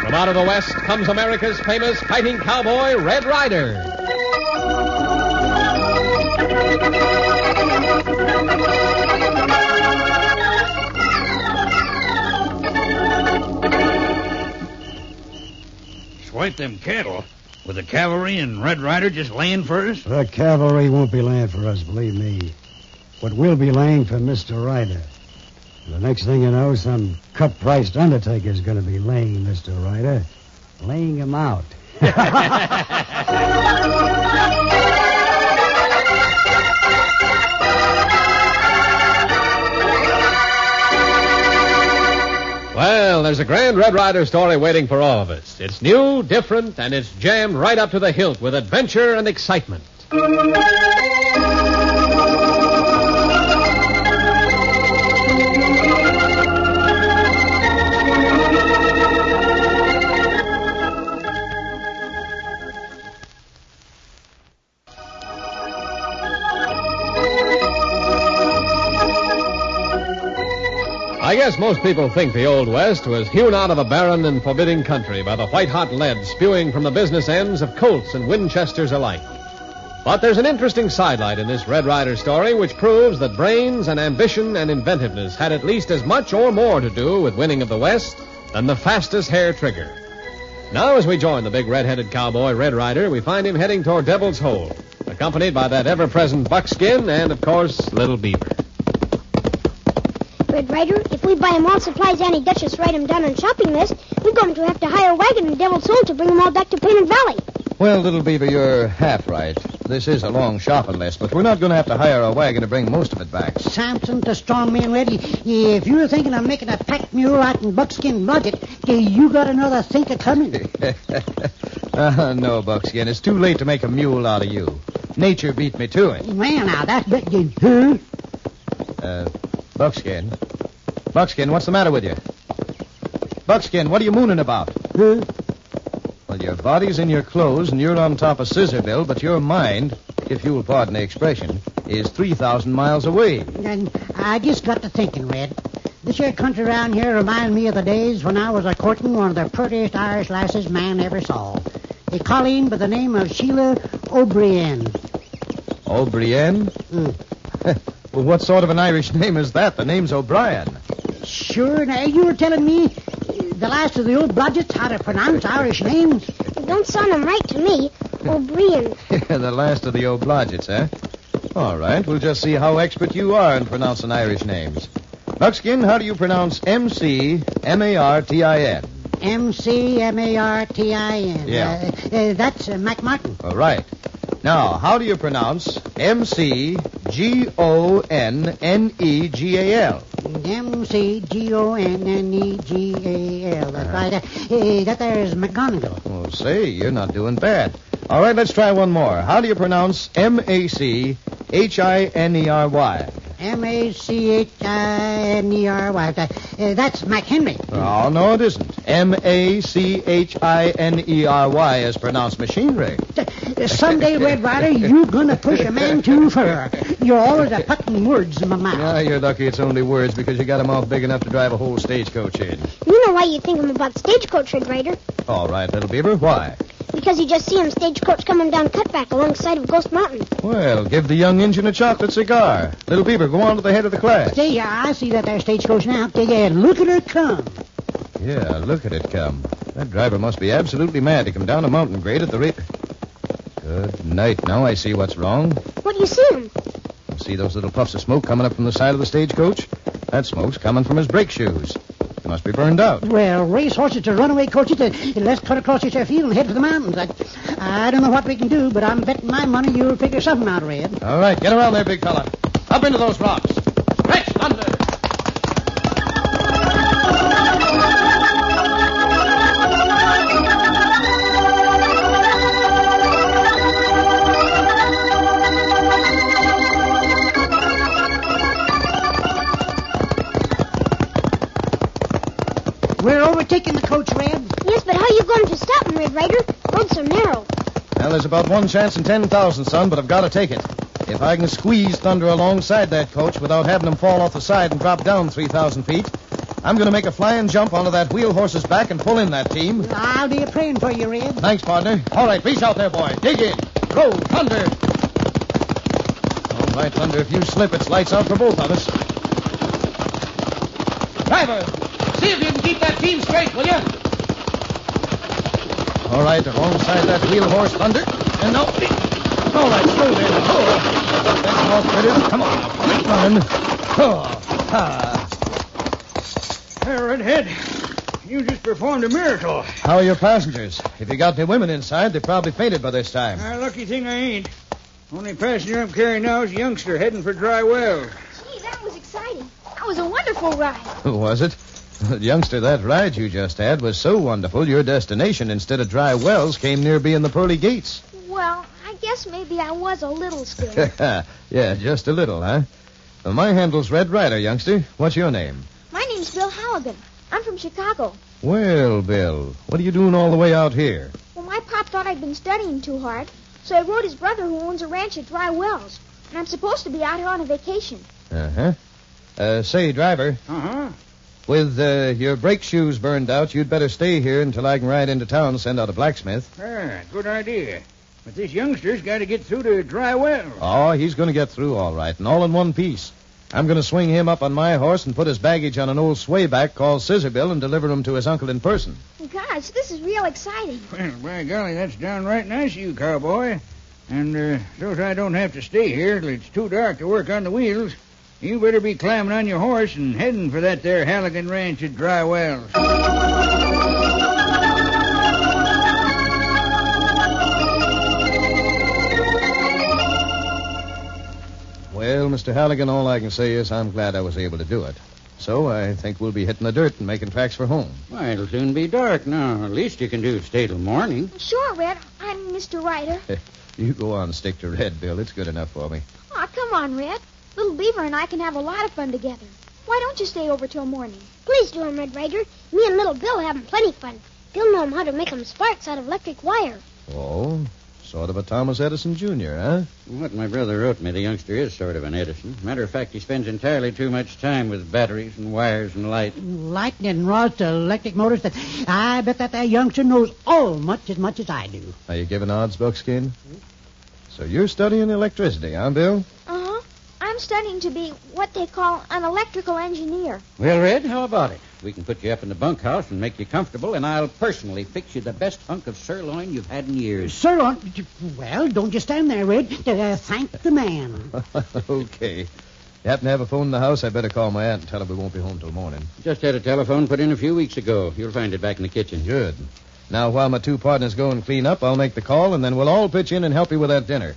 From out of the West comes America's famous fighting cowboy, Red Ryder. Swipe them cattle. With the cavalry and Red Ryder just laying for us? The cavalry won't be laying for us, believe me. But we'll be laying for Mr. Ryder. The next thing you know, some cut-priced undertaker's going to be laying Mr. Ryder. Laying him out. Well, there's a grand Red Ryder story waiting for all of us. It's new, different, and it's jammed right up to the hilt with adventure and excitement. I guess most people think the Old West was hewn out of a barren and forbidding country by the white-hot lead spewing from the business ends of Colts and Winchesters alike. But there's an interesting sidelight in this Red Ryder story which proves that brains and ambition and inventiveness had at least as much or more to do with winning of the West than the fastest hair trigger. Now, as we join the big red-headed cowboy, Red Ryder, we find him heading toward Devil's Hole, accompanied by that ever-present Buckskin and, of course, Little Beaver. Red Ryder, if we buy him all supplies Annie Duchess write him down on shopping list, we're going to have to hire a wagon in Devil's Hole to bring them all back to Painted Valley. Well, Little Beaver, you're half right. This is a long shopping list, but we're not going to have to hire a wagon to bring most of it back. Samson, the strong man, ready. If you're thinking of making a pack mule out in Buckskin budget, you got another think of coming. No, Buckskin. It's too late to make a mule out of you. Nature beat me to it. Well, now, that's... Huh? Buckskin. Buckskin, what's the matter with you? Buckskin, what are you mooning about? Huh? Well, your body's in your clothes and you're on top of Scissorville, but your mind, if you'll pardon the expression, is 3,000 miles away. And I just got to thinking, Red. This here country around here reminds me of the days when I was a courting one of the prettiest Irish lasses man ever saw. A colleen by the name of Sheila O'Brien. O'Brien? Well, what sort of an Irish name is that? The name's O'Brien. Sure, now you were telling me the last of the old Blodgetts how to pronounce Irish names. It don't sound them right to me. O'Brien. The last of the O'Blodgetts, eh? All right, we'll just see how expert you are in pronouncing Irish names. Buckskin, how do you pronounce M-C-M-A-R-T-I-N? M-C-M-A-R-T-I-N. Yeah. That's McMartin. All right. Now, how do you pronounce M-C-G-O-N-N-E-G-A-L? M-C-G-O-N-N-E-G-A-L. That's right. That there's McGonagall. Oh, say, you're not doing bad. All right, let's try one more. How do you pronounce M-A-C-H-I-N-E-R-Y? M-A-C-H-I-N-E-R-Y. That's McHenry. Oh, no, it isn't. M-A-C-H-I-N-E-R-Y is pronounced machinery. Someday, Red Ryder, you're going to push a man too far. You're always a putting words in my mouth. Yeah, you're lucky it's only words because you got a mouth big enough to drive a whole stagecoach in. You know why you think I'm about stagecoach, Red Ryder? All right, Little Beaver, why? Because you just see him stagecoach coming down Cutback alongside of Ghost Mountain. Well, give the young Injun a chocolate cigar. Little Beaver, go on to the head of the class. Say, I see that there stagecoach now. Yeah, look at her come. Yeah, look at it come. That driver must be absolutely mad to come down a mountain grade at the rate. Good night. Now I see what's wrong. What do you see him? See those little puffs of smoke coming up from the side of the stagecoach? That smoke's coming from his brake shoes. They must be burned out. Well, race horses to runaway coaches, let's cut across this field and head for the mountains. I don't know what we can do, but I'm betting my money you'll figure something out, Red. All right, get around there, big fella. Up into those rocks. Stretch thunder! We're overtaking the coach, Red. Yes, but how are you going to stop him, Red Ryder? Road's so narrow. Well, there's about one chance in 10,000, son, but I've got to take it. If I can squeeze Thunder alongside that coach without having him fall off the side and drop down 3,000 feet, I'm going to make a flying jump onto that wheel horse's back and pull in that team. I'll be praying for you, Red. Thanks, partner. All right, reach out there, boy. Dig in. Go, Thunder. All right, Thunder, if you slip, it's lights out for both of us. Driver, see if you can keep that team straight, will you? All right, alongside that wheel horse, Thunder. And no. All right, slow there. Oh. That's more critters. Come on, keep running. Oh. Hey, Redhead, you just performed a miracle. How are your passengers? If you got any women inside, they probably fainted by this time. Lucky thing I ain't. Only passenger I'm carrying now is a youngster heading for Dry Well. Gee, that was exciting. That was a wonderful ride. Was it? Youngster, that ride you just had was so wonderful, your destination instead of Dry Wells came near being the pearly gates. Well, I guess maybe I was a little scared. Yeah, just a little, huh? Well, my handle's Red Ryder, youngster. What's your name? My name's Bill Halligan. I'm from Chicago. Well, Bill, what are you doing all the way out here? Well, my pop thought I'd been studying too hard, so I wrote his brother who owns a ranch at Dry Wells. And I'm supposed to be out here on a vacation. Uh-huh. Say, driver. Uh-huh. With your brake shoes burned out, you'd better stay here until I can ride into town and send out a blacksmith. Good idea. But this youngster's got to get through to Dry Well. Oh, he's going to get through all right, and all in one piece. I'm going to swing him up on my horse and put his baggage on an old swayback called Scissor Bill and deliver him to his uncle in person. Gosh, this is real exciting. Well, by golly, that's downright nice of you, cowboy. And so's I don't have to stay here till it's too dark to work on the wheels, you better be climbing on your horse and heading for that there Halligan Ranch at Dry Wells. Well, Mr. Halligan, all I can say is I'm glad I was able to do it. So I think we'll be hitting the dirt and making tracks for home. Why, it'll soon be dark now. At least you can do stay till morning. Sure, Red. I'm Mr. Ryder. You go on and stick to Red, Bill. It's good enough for me. Aw, come on, Red. Little Beaver and I can have a lot of fun together. Why don't you stay over till morning? Please do, Red Ryder. Me and Little Bill are having plenty fun. Bill know how to make them sparks out of electric wire. Oh, sort of a Thomas Edison Jr., huh? What my brother wrote me, the youngster is sort of an Edison. Matter of fact, he spends entirely too much time with batteries and wires and light. Lightning rods to electric motors. I bet that youngster knows as much as I do. Are you giving odds, Buckskin? So you're studying electricity, huh, Bill? Uh-huh. I'm studying to be what they call an electrical engineer. Well, Red, how about it? We can put you up in the bunkhouse and make you comfortable, and I'll personally fix you the best hunk of sirloin you've had in years. Sirloin? Well, don't just stand there, Red. Thank the man. Okay. You happen to have a phone in the house? I better call my aunt and tell her we won't be home till morning. Just had a telephone put in a few weeks ago. You'll find it back in the kitchen. Good. Now, while my two partners go and clean up, I'll make the call, and then we'll all pitch in and help you with that dinner.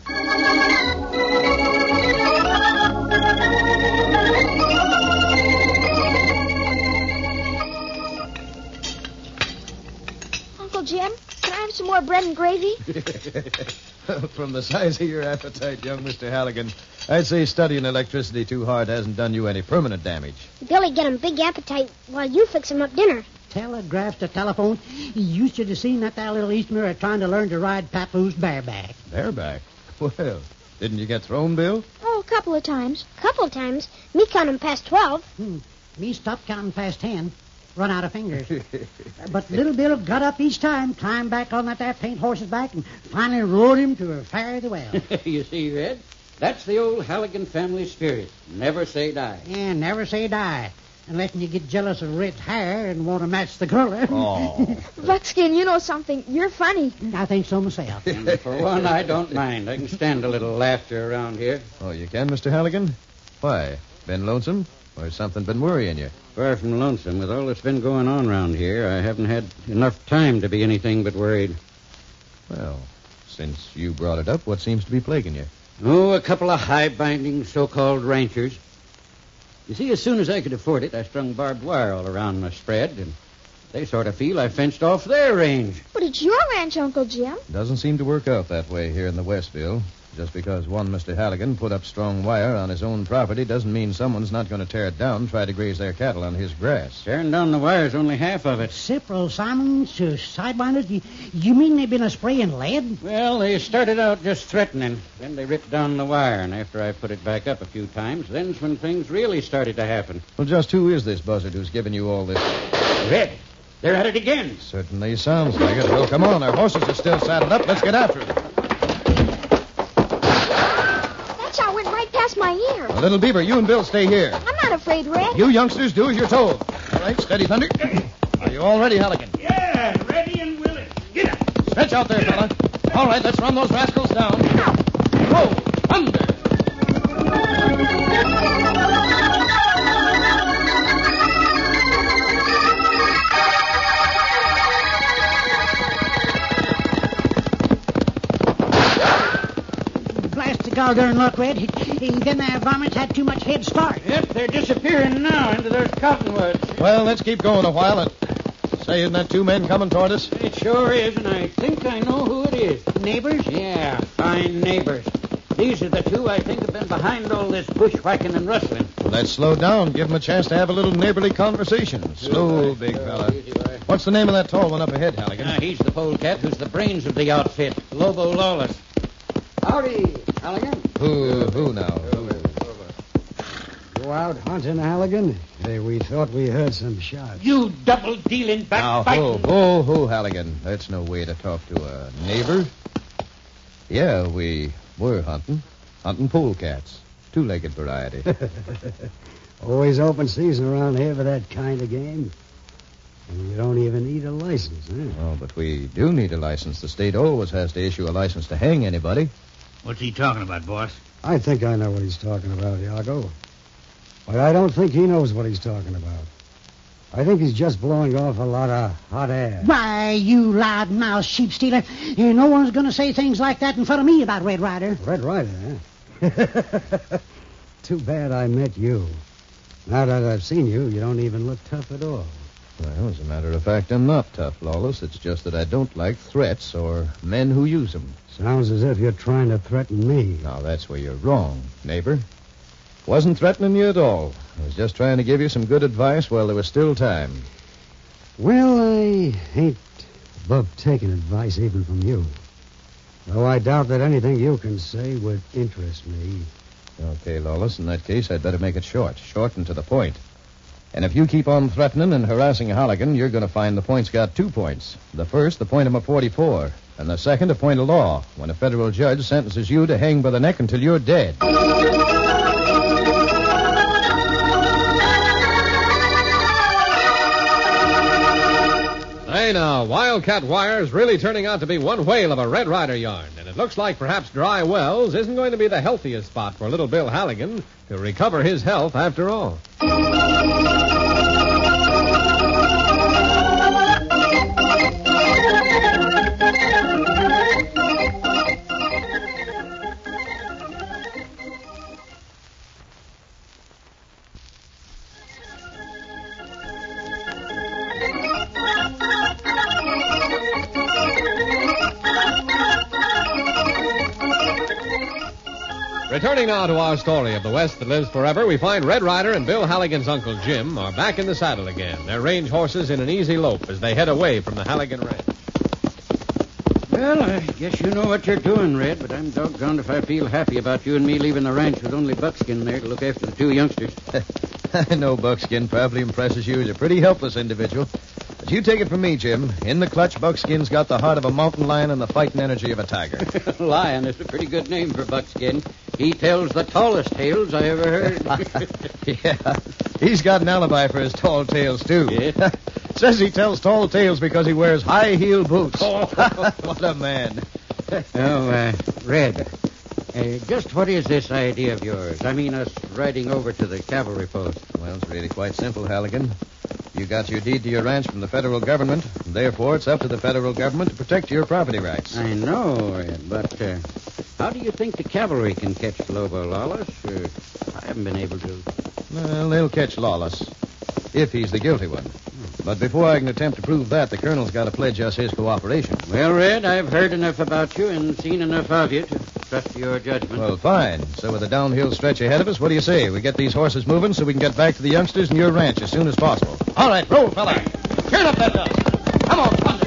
Uncle Jim, can I have some more bread and gravy? From the size of your appetite, young Mr. Halligan, I'd say studying electricity too hard hasn't done you any permanent damage. Billy get him big appetite while you fix him up dinner. Telegraph to telephone. You should have seen that little Easterner trying to learn to ride Papoose bareback. Bareback? Well, didn't you get thrown, Bill? Oh, a couple of times. Couple of times? Me counting past 12. Me stopped counting past 10. Run out of fingers. But Little Bill got up each time, climbed back on that there paint horse's back, and finally rode him to a fare thee well. You see, Red? That's the old Halligan family spirit. Never say die. Yeah, never say die. Unless you get jealous of Red's hair and want to match the color. Oh. Buckskin, you know something. You're funny. I think so myself. And for one, I don't mind. I can stand a little laughter around here. Oh, you can, Mr. Halligan? Why? Been lonesome? Or something been worrying you? Far from lonesome. With all that's been going on around here, I haven't had enough time to be anything but worried. Well, since you brought it up, what seems to be plaguing you? Oh, a couple of high-binding so-called ranchers. You see, as soon as I could afford it, I strung barbed wire all around my spread, and they sort of feel I fenced off their range. But it's your ranch, Uncle Jim. Doesn't seem to work out that way here in the West, Bill. Just because one Mr. Halligan put up strong wire on his own property doesn't mean someone's not going to tear it down and try to graze their cattle on his grass. Tearing down the wire's only half of it. Cipral, Simons, Sidewinders, you mean they've been spraying lead? Well, they started out just threatening. Then they ripped down the wire, and after I put it back up a few times, then's when things really started to happen. Well, just who is this buzzard who's giving you all this? Red, they're at it again. Certainly sounds like it. Well, come on. Our horses are still saddled up. Let's get after it. That shot went right past my ear. Well, Little Beaver, you and Bill stay here. I'm not afraid, Red. You youngsters do as you're told. All right, steady, Thunder. Are you all ready, Halligan? Yeah, ready and willing. Get up. Stretch out there, fella. All right, let's run those rascals down. Whoa, Thunder! Doggone luck, Red. Them there varmints had too much head start. Yep, they're disappearing now into those cottonwoods. Well, let's keep going a while. And say, isn't that two men coming toward us? It sure is, and I think I know who it is. Neighbors? Yeah, fine neighbors. These are the two I think have been behind all this bushwhacking and rustling. Well, let's slow down. Give them a chance to have a little neighborly conversation. Slow, big fella. What's the name of that tall one up ahead, Halligan? He's the polecat who's the brains of the outfit, Lobo Lawless. Howdy, Halligan. Who now? Go out hunting, Halligan? Hey, we thought we heard some shots. You double-dealing backbiting. Now, who, Halligan? That's no way to talk to a neighbor. Yeah, we were hunting. Hunting polecats. Two-legged variety. Always open season around here for that kind of game. And you don't even need a license, huh? Oh, but we do need a license. The state always has to issue a license to hang anybody. What's he talking about, boss? I think I know what he's talking about, Iago. But I don't think he knows what he's talking about. I think he's just blowing off a lot of hot air. Why, you loud-mouthed sheep stealer. No one's going to say things like that in front of me about Red Ryder. Red Ryder, huh? Too bad I met you. Now that I've seen you, you don't even look tough at all. Well, as a matter of fact, I'm not tough, Lawless. It's just that I don't like threats or men who use them. Sounds as if you're trying to threaten me. Now, that's where you're wrong, neighbor. Wasn't threatening you at all. I was just trying to give you some good advice while there was still time. Well, I ain't above taking advice even from you. Though I doubt that anything you can say would interest me. Okay, Lawless, in that case, I'd better make it short. Short and to the point. And if you keep on threatening and harassing Halligan, you're going to find the point's got 2 points. The first, the point of 44. And the second, a point of law, when a federal judge sentences you to hang by the neck until you're dead. Hey, now, Wildcat Wire's really turning out to be one whale of a Red Ryder yarn, and it looks like perhaps Dry Wells isn't going to be the healthiest spot for little Bill Halligan to recover his health after all. Returning now to our story of the West that lives forever, we find Red Ryder and Bill Halligan's Uncle Jim are back in the saddle again, their range horses in an easy lope as they head away from the Halligan ranch. Well, I guess you know what you're doing, Red, but I'm doggone if I feel happy about you and me leaving the ranch with only Buckskin there to look after the two youngsters. I know Buckskin probably impresses you as a pretty helpless individual. But you take it from me, Jim. In the clutch, Buckskin's got the heart of a mountain lion and the fighting energy of a tiger. Lion is a pretty good name for Buckskin. He tells the tallest tales I ever heard. Yeah, he's got an alibi for his tall tales, too. Yeah? Says he tells tall tales because he wears high-heel boots. What a man. Red, just what is this idea of yours? I mean, us riding over to the cavalry post. Well, it's really quite simple, Halligan. You got your deed to your ranch from the federal government. And therefore, it's up to the federal government to protect your property rights. I know, Red, but how do you think the cavalry can catch Lobo Lawless? I haven't been able to. Well, they'll catch Lawless, if he's the guilty one. But before I can attempt to prove that, the colonel's got to pledge us his cooperation. Well, Red, I've heard enough about you and seen enough of you to trust your judgment. Well, fine. So with the downhill stretch ahead of us, what do you say? We get these horses moving so we can get back to the youngsters and your ranch as soon as possible. All right, roll, fella. Turn up that dust. Come on, thunder.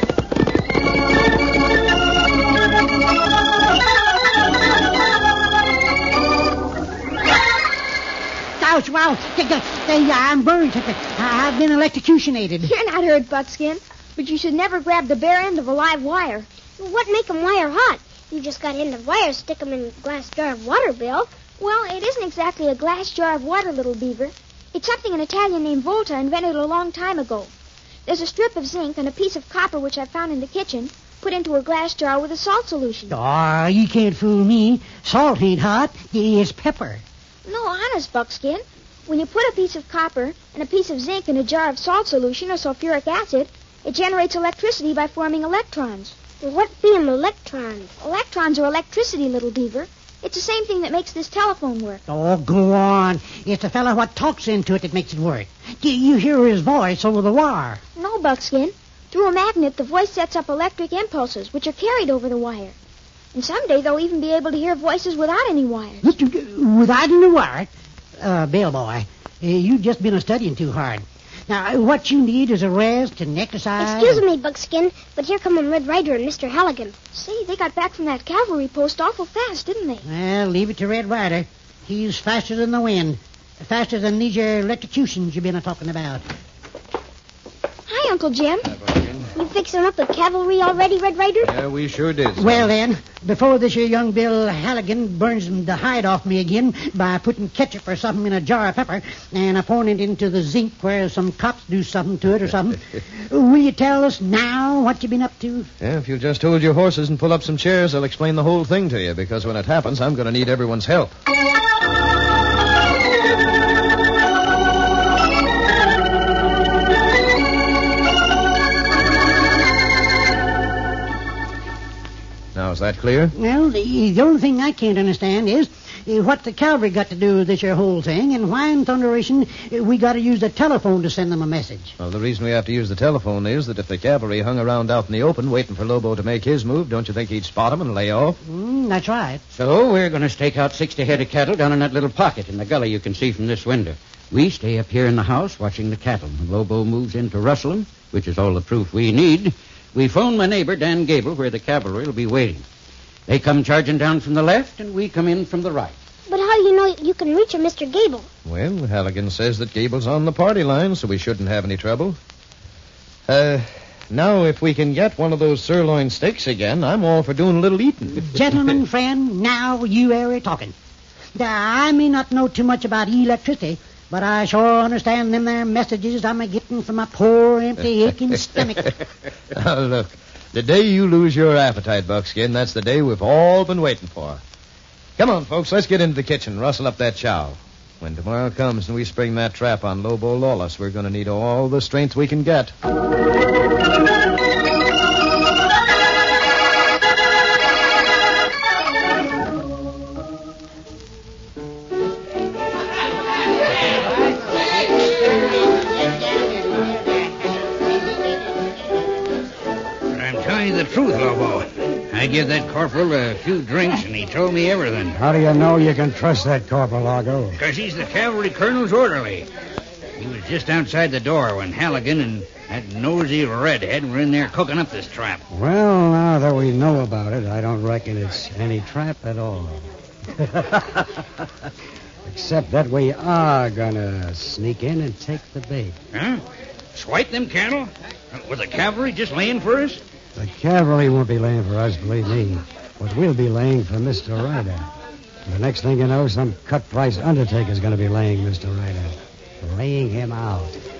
Ouch, wow. I'm burned. I've been electrocutionated. You're not hurt, Buckskin, but you should never grab the bare end of a live wire. What make 'em wire hot? You just got end of wire, stick 'em in a glass jar of water, Bill. Well, it isn't exactly a glass jar of water, little beaver. It's something an Italian named Volta invented a long time ago. There's a strip of zinc and a piece of copper which I found in the kitchen, put into a glass jar with a salt solution. Oh, you can't fool me. Salt ain't hot. It's pepper. No, honest, Buckskin. When you put a piece of copper and a piece of zinc in a jar of salt solution or sulfuric acid, it generates electricity by forming electrons. What be 'em electrons? Electrons are electricity, little beaver. It's the same thing that makes this telephone work. Oh, go on. It's the fella what talks into it that makes it work. You hear his voice over the wire. No, Buckskin. Through a magnet, the voice sets up electric impulses, which are carried over the wire. And someday they'll even be able to hear voices without any wires. Without any wire? Bill boy, you've just been studying too hard. Now, what you need is a rest and exercise. Excuse me, Buckskin, but here come Red Ryder and Mr. Halligan. Say, they got back from that cavalry post awful fast, didn't they? Well, leave it to Red Ryder. He's faster than the wind. Faster than these electrocutions you've been a-talking about. Hi, Uncle Jim. You fixing up the cavalry already, Red Ryder? Yeah, we sure did. Well, then, before this here young Bill Halligan burns the hide off me again by putting ketchup or something in a jar of pepper and pouring it into the zinc where some cops do something to it or something, will you tell us now what you've been up to? Yeah, if you'll just hold your horses and pull up some chairs, I'll explain the whole thing to you, because when it happens, I'm going to need everyone's help. Now, is that clear? Well, the only thing I can't understand is what the cavalry got to do with this here whole thing, and why in thunderation we got to use the telephone to send them a message. Well, the reason we have to use the telephone is that if the cavalry hung around out in the open waiting for Lobo to make his move, don't you think he'd spot him and lay off? That's right. So we're going to stake out 60 head of cattle down in that little pocket in the gully you can see from this window. We stay up here in the house watching the cattle. When Lobo moves in to rustle them, which is all the proof we need, we phone my neighbor, Dan Gable, where the cavalry will be waiting. They come charging down from the left, and we come in from the right. But how do you know you can reach him, Mr. Gable? Well, Halligan says that Gable's on the party line, so we shouldn't have any trouble. Now, if we can get one of those sirloin steaks again, I'm all for doing a little eating. Gentlemen, friend, now you are talking. I may not know too much about electricity, but I sure understand them there messages I'm a-getting from my poor, empty, aching stomach. Now, look, the day you lose your appetite, Buckskin, that's the day we've all been waiting for. Come on, folks, let's get into the kitchen and rustle up that chow. When tomorrow comes and we spring that trap on Lobo Lawless, we're going to need all the strength we can get. The truth, Lobo. I give that corporal a few drinks, and he told me everything. How do you know you can trust that Corporal Largo? Because he's the cavalry colonel's orderly. He was just outside the door when Halligan and that nosy redhead were in there cooking up this trap. Well, now that we know about it, I don't reckon it's any trap at all. Except that we are gonna sneak in and take the bait. Huh? Swipe them cattle? With the cavalry just laying for us? The cavalry won't be laying for us, believe me. But we'll be laying for Mr. Ryder. The next thing you know, some cut-price undertaker's going to be laying Mr. Ryder. Laying him out.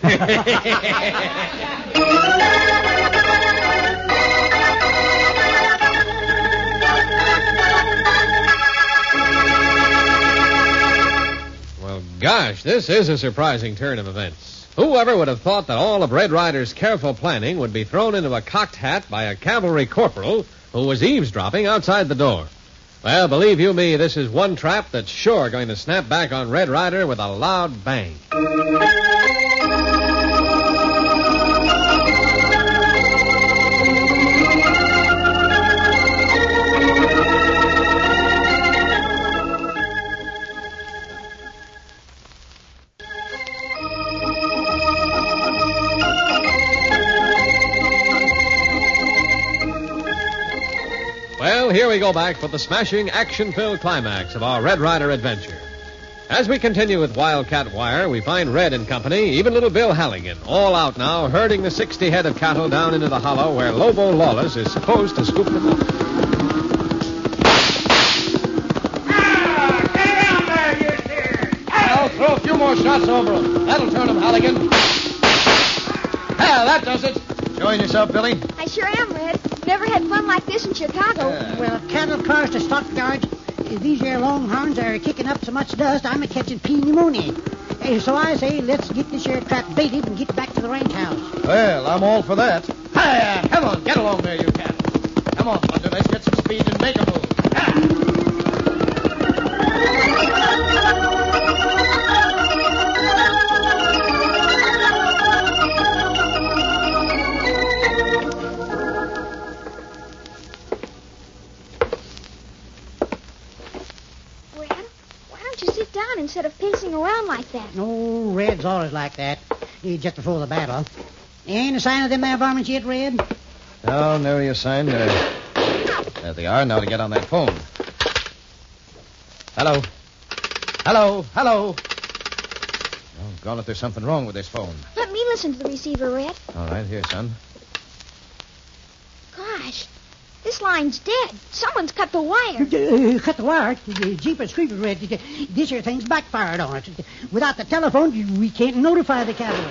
Well, gosh, this is a surprising turn of events. Whoever would have thought that all of Red Ryder's careful planning would be thrown into a cocked hat by a cavalry corporal who was eavesdropping outside the door? Well, believe you me, this is one trap that's sure going to snap back on Red Ryder with a loud bang. Well, here we go back for the smashing, action-filled climax of our Red Ryder adventure. As we continue with Wildcat Wire, we find Red and company, even little Bill Halligan, all out now herding the 60 head of cattle down into the hollow where Lobo Lawless is supposed to scoop them up. I'll throw a few more shots over him. That'll turn him, Halligan. That does it. Enjoying yourself, Billy? I sure am, Red. Never had fun like this in Chicago. Well, cattle cars to stockyards. These here longhorns are kicking up so much dust, I'm a-catching pneumonia. So I say, let's get this here trap baited and get back to the ranch house. Well, I'm all for that. Hiya! Come on, get along there, you cat. Come on, Thunder, let's get some speed and make a move. Instead of pacing around like that. Oh, Red's always like that. Just before the battle. Ain't a sign of them there varmints yet, Red? No, nary a sign. There they are. Now to get on that phone. Hello. Hello. Hello. Oh, gone if there's something wrong with this phone. Let me listen to the receiver, Red. All right, here, son. Gosh, this line's dead. Someone's cut the wire. Cut the wire? Jeepers creepers, Red. This here thing's backfired on us. Without the telephone, we can't notify the cavalry.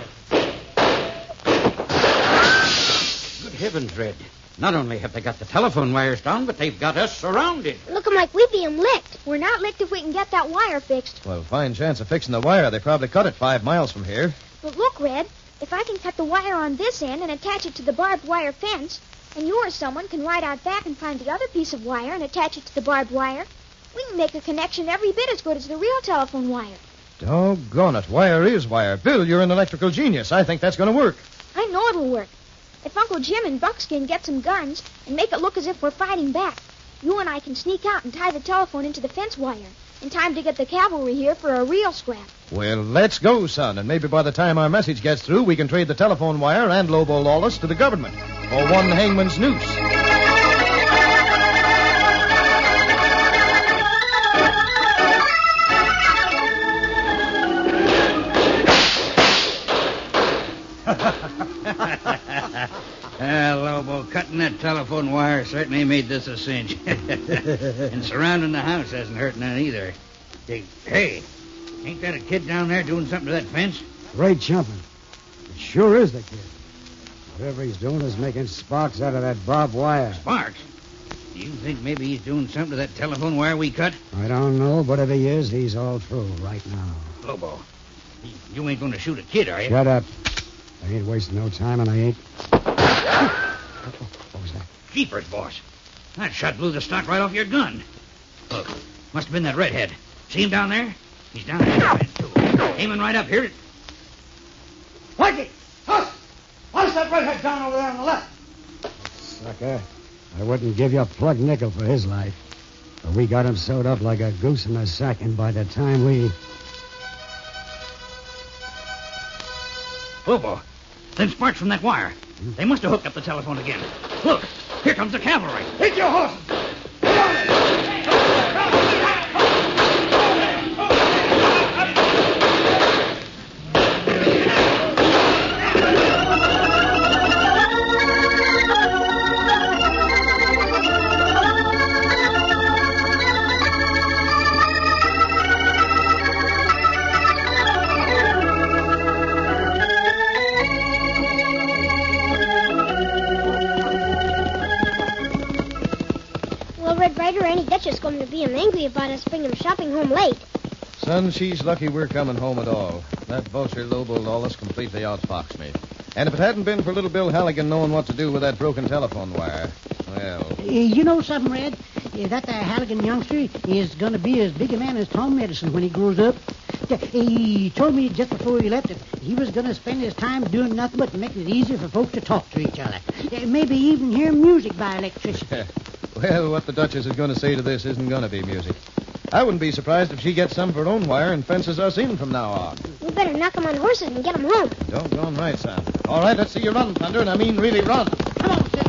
Good heavens, Red. Not only have they got the telephone wires down, but they've got us surrounded. Looking like we being licked. We're not licked if we can get that wire fixed. Well, fine chance of fixing the wire. They probably cut it 5 miles from here. But look, Red, if I can cut the wire on this end and attach it to the barbed wire fence, and you or someone can ride out back and find the other piece of wire and attach it to the barbed wire, we can make a connection every bit as good as the real telephone wire. Doggone it. Wire is wire. Bill, you're an electrical genius. I think that's going to work. I know it'll work. If Uncle Jim and Buckskin get some guns and make it look as if we're fighting back, you and I can sneak out and tie the telephone into the fence wire in time to get the cavalry here for a real scrap. Well, let's go, son, and maybe by the time our message gets through, we can trade the telephone wire and Lobo Lawless to the government for one hangman's noose. Lobo, cutting that telephone wire certainly made this a cinch. And surrounding the house hasn't hurt none either. Hey, ain't that a kid down there doing something to that fence? Great jumping. It sure is the kid. Whatever he's doing is making sparks out of that barbed wire. Sparks? Do you think maybe he's doing something to that telephone wire we cut? I don't know, but if he is, he's all through right now. Lobo, you ain't going to shoot a kid, are you? Shut up. I ain't wasting no time, and I ain't... What was that? Jeepers, boss. That shot blew the stock right off your gun. Look, must have been that redhead. See him down there? He's down there, too. Aiming right up here. Mikey! Hush! What's that redhead down over there on the left? Sucker. I wouldn't give you a plug nickel for his life. But we got him sewed up like a goose in a sack, and by the time we... Lobo, them sparks from that wire. They must have hooked up the telephone again. Look, here comes the cavalry. Take your horses. Any Duchess going to be angry about us bringing him shopping home late. Son, she's lucky we're coming home at all. That vulture Lobo Lawless completely outfoxed me. And if it hadn't been for little Bill Halligan knowing what to do with that broken telephone wire, well... You know something, Red? That there Halligan youngster is going to be as big a man as Tom Medicine when he grows up. He told me just before he left that he was going to spend his time doing nothing but making it easier for folks to talk to each other. Maybe even hear music by electricity. Well, what the Duchess is going to say to this isn't going to be music. I wouldn't be surprised if she gets some of her own wire and fences us in from now on. We better knock 'em on horses and get 'em home. Doggone right, son. All right, let's see you run, Thunder, and I mean really run. Come on, Sid.